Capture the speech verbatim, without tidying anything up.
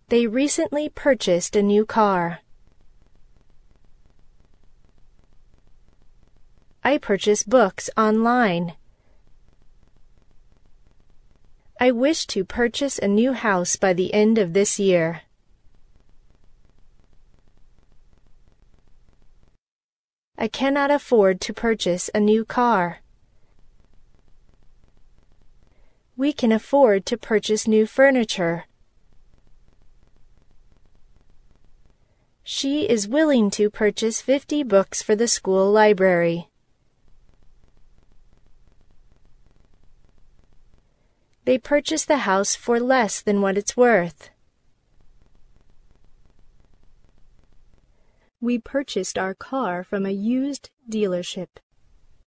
They recently purchased a new car. I purchase books online. I wish to purchase a new house by the end of this year. I cannot afford to purchase a new car. We can afford to purchase new furniture. She is willing to purchase fifty books for the school library. They purchased the house for less than what it's worth. We purchased our car from a used dealership.